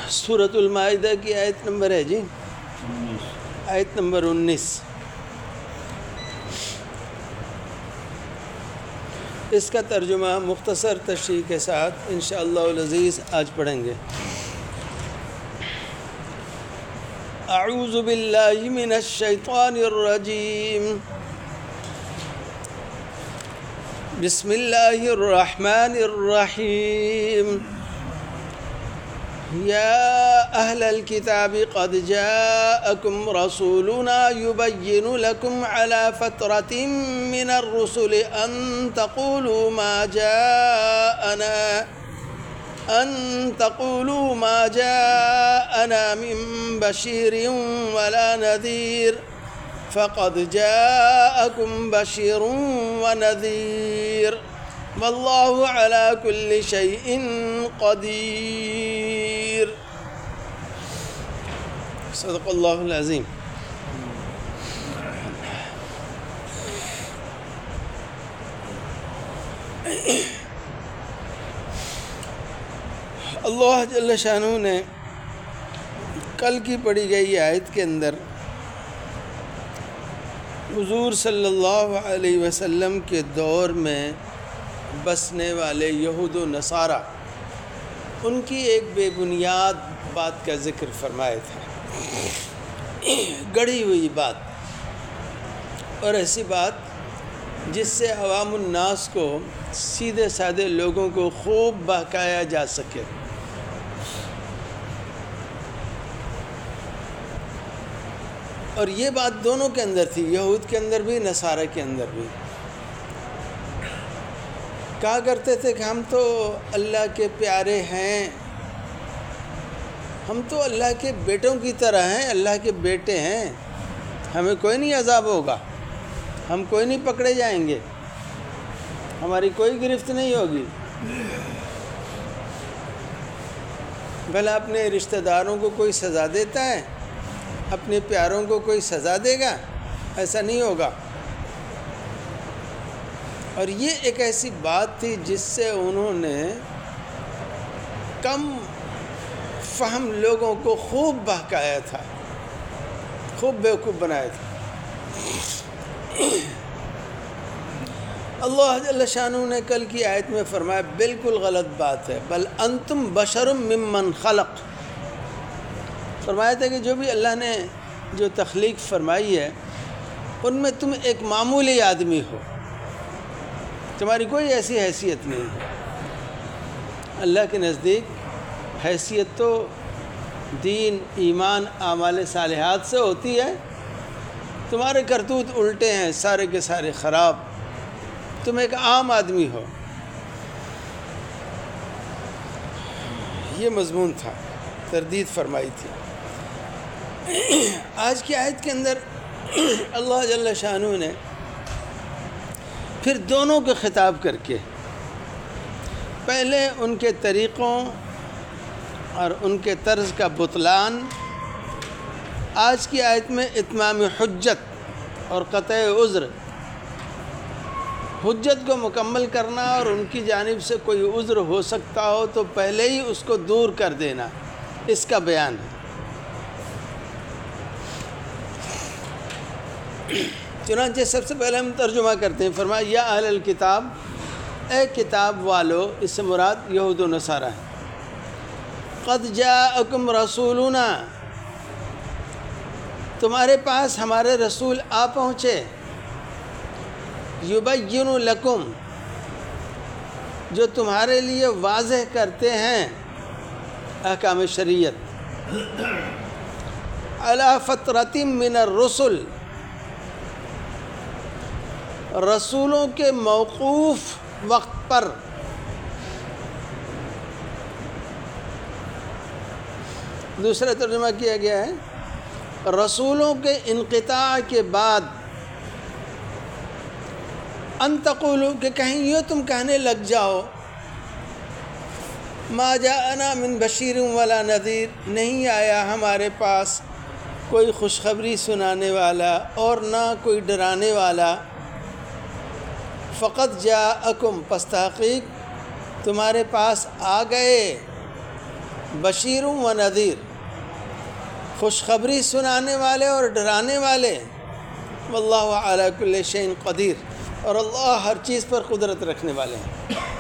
سورۃ المائدہ کی آیت نمبر ہے جی، آیت نمبر 19۔ اس کا ترجمہ مختصر تشریح کے ساتھ انشاءاللہ العزیز آج پڑھیں گے۔ اعوذ باللہ من الشیطان الرجیم، بسم اللہ الرحمن الرحیم۔ یا اہل الکتاب قد جاءکم رسولنا یبین لکم علی فترۃ من الرسل ان تقولوا ما جاءنا من بشیر ولا نذیر فقد جاءکم بشیر ونذیر واللہ علی کل شیء قدیر۔ صدق اللہ العظیم۔ اللہ جل شانہ نے کل کی پڑھی گئی آیت کے اندر حضور صلی اللہ علیہ وسلم کے دور میں بسنے والے یہود و نصارہ، ان کی ایک بے بنیاد بات کا ذکر فرمایا تھا، گڑھی ہوئی بات، اور ایسی بات جس سے عوام الناس کو، سیدھے سادے لوگوں کو خوب بہکایا جا سکے۔ اور یہ بات دونوں کے اندر تھی، یہود کے اندر بھی، نصارہ کے اندر بھی۔ کہا کرتے تھے کہ ہم تو اللہ کے پیارے ہیں، ہم تو اللہ کے بیٹوں کی طرح ہیں، اللہ کے بیٹے ہیں، ہمیں کوئی نہیں عذاب ہوگا، ہم کوئی نہیں پکڑے جائیں گے، ہماری کوئی گرفت نہیں ہوگی۔ بھلا اپنے رشتہ داروں کو کوئی سزا دیتا ہے؟ اپنے پیاروں کو کوئی سزا دے گا؟ ایسا نہیں ہوگا۔ اور یہ ایک ایسی بات تھی جس سے انہوں نے کم فہم لوگوں کو خوب بہکایا تھا، خوب بیوقوف بنایا تھا۔ اللہ جل شانہ نے کل کی آیت میں فرمایا بالکل غلط بات ہے، بل انتم بشر ممن خلق۔ فرمایا تھا کہ جو بھی اللہ نے جو تخلیق فرمائی ہے ان میں تم ایک معمولی آدمی ہو، تمہاری کوئی ایسی حیثیت نہیں ہے۔ اللہ کے نزدیک حیثیت تو دین، ایمان، اعمال صالحات سے ہوتی ہے۔ تمہارے کرتوت الٹے ہیں، سارے کے سارے خراب، تم ایک عام آدمی ہو۔ یہ مضمون تھا، تردید فرمائی تھی۔ آج کی آیت کے اندر اللہ جل شانہ نے پھر دونوں کو خطاب کر کے پہلے ان کے طریقوں اور ان کے طرز کا بطلان، آج کی آیت میں اتمام حجت اور قطع عذر، حجت کو مکمل کرنا اور ان کی جانب سے کوئی عذر ہو سکتا ہو تو پہلے ہی اس کو دور کر دینا، اس کا بیان ہے۔ چنانچہ سب سے پہلے ہم ترجمہ کرتے ہیں، فرمایا یا اہل الکتاب، اے کتاب والو، اس سے مراد یہود و نصارہ ہے۔ قد جاءکم رسولنا، تمہارے پاس ہمارے رسول آ پہنچے، یبین لکم، جو تمہارے لیے واضح کرتے ہیں احکام شریعت، علی فترۃ من الرسل، رسولوں کے موقوف وقت پر۔ دوسرا ترجمہ کیا گیا ہے رسولوں کے انقطاع کے بعد، ان تقولوا، کہ کہیں یوں تم کہنے لگ جاؤ، ما جاءنا من بشیر ولا نذیر، نہیں آیا ہمارے پاس کوئی خوشخبری سنانے والا اور نہ کوئی ڈرانے والا۔ فقط جاءکم، پس تحقیق تمہارے پاس آ گئے، بشیر و نذیر، خوشخبری سنانے والے اور ڈرانے والے، واللہ علی کل شیء قدیر، اور اللہ ہر چیز پر قدرت رکھنے والے ہیں۔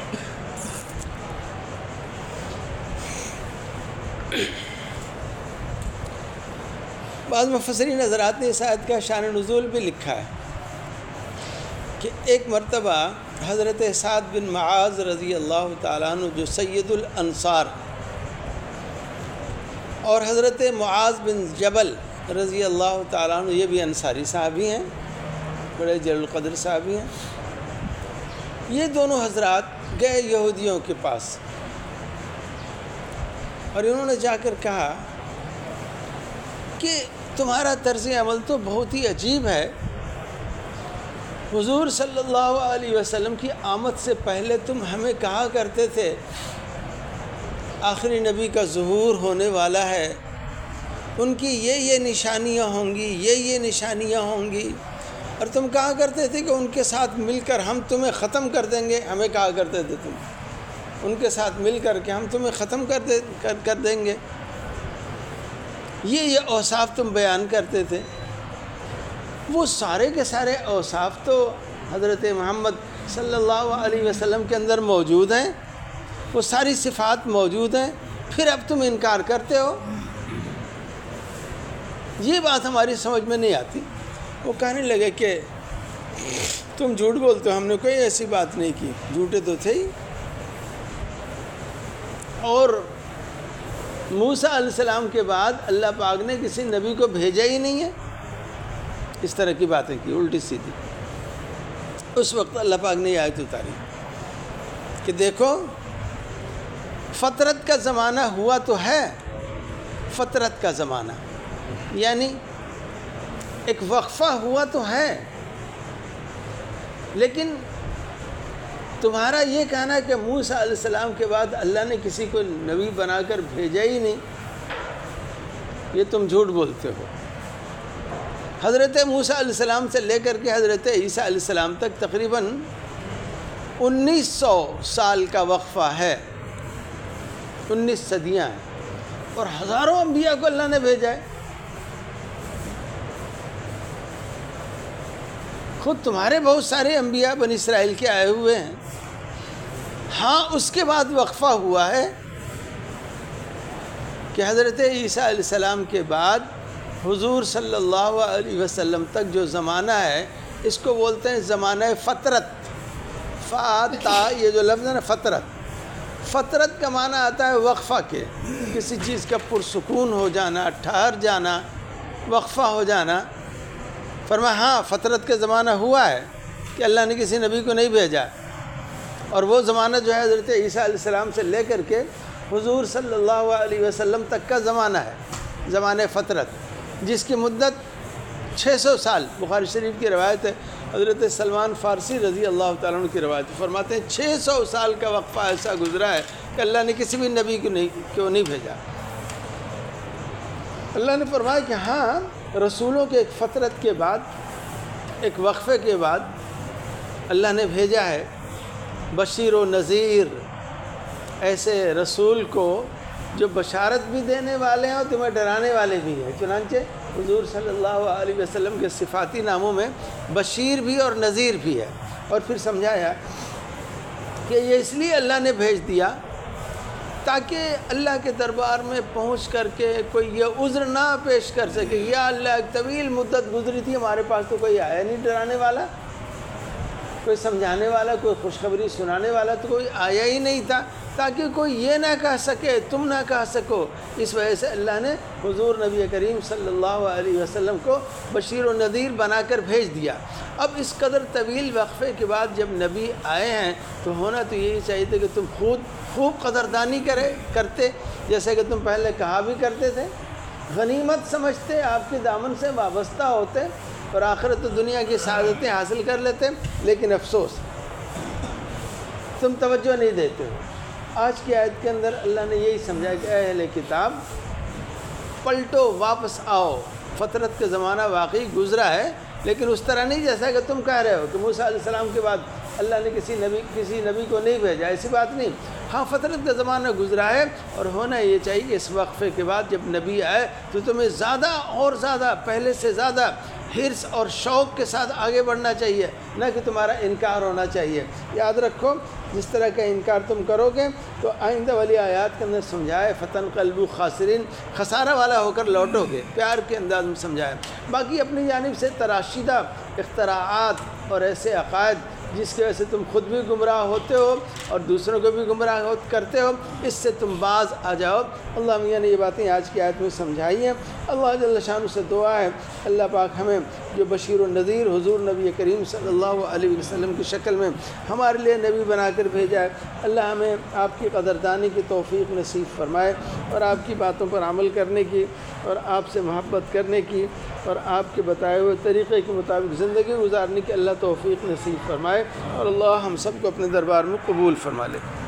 بعض مفسرین حضرات نے اس آیت کا شان نزول بھی لکھا ہے کہ ایک مرتبہ حضرت سعد بن معاذ رضی اللہ تعالیٰ عنہ جو سید الانصار، اور حضرت معاذ بن جبل رضی اللہ تعالیٰ عنہ، یہ بھی انصاری صحابی ہیں، بڑے جلیل القدر صحابی ہیں، یہ دونوں حضرات گئے یہودیوں کے پاس اور انہوں نے جا کر کہا کہ تمہارا طرز عمل تو بہت ہی عجیب ہے، حضور صلی اللہ علیہ وسلم کی آمد سے پہلے تم ہمیں کہا کرتے تھے آخری نبی کا ظہور ہونے والا ہے، ان کی یہ نشانیاں ہوں گی، یہ نشانیاں ہوں گی، اور تم کہا کرتے تھے کہ ان کے ساتھ مل کر ہم تمہیں ختم کر دیں گے، ہمیں کہا کرتے تھے تم ان کے ساتھ مل کر کے ہم تمہیں ختم کر دیں گے، یہ اوصاف تم بیان کرتے تھے۔ وہ سارے کے سارے اوصاف تو حضرت محمد صلی اللہ علیہ وسلم کے اندر موجود ہیں، وہ ساری صفات موجود ہیں، پھر اب تم انکار کرتے ہو، یہ بات ہماری سمجھ میں نہیں آتی۔ وہ کہنے لگے کہ تم جھوٹ بولتے ہو، ہم نے کوئی ایسی بات نہیں کی، جھوٹے تو تھے ہی، اور موسیٰ علیہ السلام کے بعد اللہ پاک نے کسی نبی کو بھیجا ہی نہیں ہے، اس طرح کی باتیں کی الٹی سیدھی۔ اس وقت اللہ پاک نے یہ آیت اتاری کہ دیکھو فطرت کا زمانہ ہوا تو ہے، فطرت کا زمانہ یعنی ایک وقفہ ہوا تو ہے، لیکن تمہارا یہ کہنا کہ موسیٰ علیہ السلام کے بعد اللہ نے کسی کو نبی بنا کر بھیجا ہی نہیں، یہ تم جھوٹ بولتے ہو۔ حضرت موسیٰ علیہ السلام سے لے کر کے حضرت عیسیٰ علیہ السلام تک تقریباً 1900 سال کا وقفہ ہے، 19 صدیاں ہیں، اور ہزاروں انبیاء کو اللہ نے بھیجا ہے۔ خود تمہارے بہت سارے انبیاء بنی اسرائیل کے آئے ہوئے ہیں، ہاں اس کے بعد وقفہ ہوا ہے کہ حضرت عیسیٰ علیہ السلام کے بعد حضور صلی اللہ علیہ وسلم تک جو زمانہ ہے اس کو بولتے ہیں زمانہ فطرت۔ فاتا یہ جو لفظ ہے نا فطرت کا معنی آتا ہے وقفہ کے، کسی چیز کا پرسکون ہو جانا، ٹھہر جانا، وقفہ ہو جانا۔ فرمایا ہاں فطرت کا زمانہ ہوا ہے کہ اللہ نے کسی نبی کو نہیں بھیجا، اور وہ زمانہ جو ہے حضرت عیسیٰ علیہ السلام سے لے کر کے حضور صلی اللہ علیہ وسلم تک کا زمانہ ہے، زمانہ فطرت، جس کی مدت 600 سال بخاری شریف کی روایت ہے، حضرت سلمان فارسی رضی اللہ تعالیٰ عنہ کی روایت فرماتے ہیں 600 سال کا وقفہ ایسا گزرا ہے کہ اللہ نے کسی بھی نبی کو نہیں بھیجا۔ اللہ نے فرمایا کہ ہاں رسولوں کے ایک فطرت کے بعد، ایک وقفے کے بعد اللہ نے بھیجا ہے بشیر و نذیر، ایسے رسول کو جو بشارت بھی دینے والے ہیں اور تمہیں ڈرانے والے بھی ہیں۔ چنانچہ حضور صلی اللہ علیہ وسلم کے صفاتی ناموں میں بشیر بھی اور نذیر بھی ہے، اور پھر سمجھایا کہ یہ اس لیے اللہ نے بھیج دیا تاکہ اللہ کے دربار میں پہنچ کر کے کوئی یہ عذر نہ پیش کر سکے، یا اللہ ایک طویل مدت گزری تھی ہمارے پاس تو کوئی آیا نہیں ڈرانے والا، کوئی سمجھانے والا، کوئی خوشخبری سنانے والا تو کوئی آیا ہی نہیں تھا، تاکہ کوئی یہ نہ کہہ سکے، تم نہ کہہ سکو۔ اس وجہ سے اللہ نے حضور نبی کریم صلی اللہ علیہ وسلم کو بشیر و نذیر بنا کر بھیج دیا۔ اب اس قدر طویل وقفے کے بعد جب نبی آئے ہیں تو ہونا تو یہی چاہیے تھا کہ تم خوب قدردانی کرتے، جیسے کہ تم پہلے کہا بھی کرتے تھے، غنیمت سمجھتے، آپ کے دامن سے وابستہ ہوتے اور آخرت و دنیا کی سعادتیں حاصل کر لیتے، لیکن افسوس تم توجہ نہیں دیتے ہو۔ آج کی آیت کے اندر اللہ نے یہی سمجھایا کہ اے اہل کتاب پلٹو، واپس آؤ، فطرت کا زمانہ واقعی گزرا ہے، لیکن اس طرح نہیں جیسا کہ تم کہہ رہے ہو کہ موسیٰ علیہ السلام کے بعد اللہ نے کسی نبی کو نہیں بھیجا، ایسی بات نہیں۔ ہاں فترت کا زمانہ گزرا ہے، اور ہونا یہ چاہیے کہ اس وقفے کے بعد جب نبی آئے تو تمہیں زیادہ اور زیادہ پہلے سے زیادہ حرص اور شوق کے ساتھ آگے بڑھنا چاہیے، نہ کہ تمہارا انکار ہونا چاہیے۔ یاد رکھو جس طرح کا انکار تم کرو گے تو آئندہ والی آیات کے اندر سمجھائے فتنقلبوا خاسرین، خسارہ والا ہو کر لوٹو گے، پیار کے انداز میں سمجھائے۔ باقی اپنی جانب سے تراشیدہ اختراعات اور ایسے عقائد جس کی وجہ سے تم خود بھی گمراہ ہوتے ہو اور دوسروں کو بھی گمراہ کرتے ہو، اس سے تم باز آ جاؤ۔ اللہ میاں نے یہ باتیں آج کی آیت میں سمجھائی ہیں۔ اللہ جل شانہ سے دعا ہے اللہ پاک ہمیں جو بشیر و نذیر حضور نبی کریم صلی اللہ علیہ وسلم کی شکل میں ہمارے لیے نبی بنا کر بھیجا ہے، اللہ ہمیں آپ کی قدردانی کی توفیق نصیب فرمائے، اور آپ کی باتوں پر عمل کرنے کی، اور آپ سے محبت کرنے کی، اور آپ کے بتائے ہوئے طریقے کے مطابق زندگی گزارنے کی اللہ توفیق نصیب فرمائے، اور اللہ ہم سب کو اپنے دربار میں قبول فرما لے۔